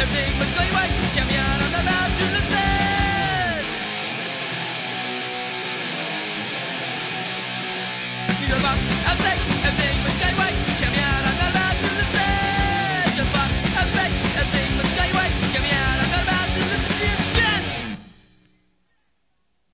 everything was going right. Chiamiamo andava to the bed. You're about outside, everything